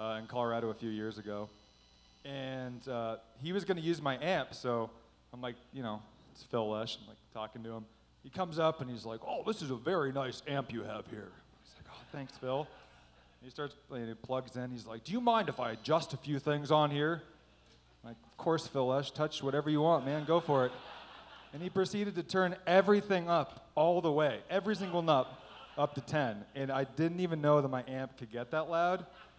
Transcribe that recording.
in Colorado a few years ago. And he was going to use my amp, so I'm like, it's Phil Lesh. I'm like talking to him. He comes up and he's like, "Oh, this is a very nice amp you have here." He's like, "Oh, thanks, Phil." And he starts playing, he plugs in. He's like, "Do you mind if I adjust a few things on here?" I'm like, "Of course, Phil Lesh. Touch whatever you want, man. Go for it." And he proceeded to turn everything up all the way, every single knob up to 10. And I didn't even know that my amp could get that loud.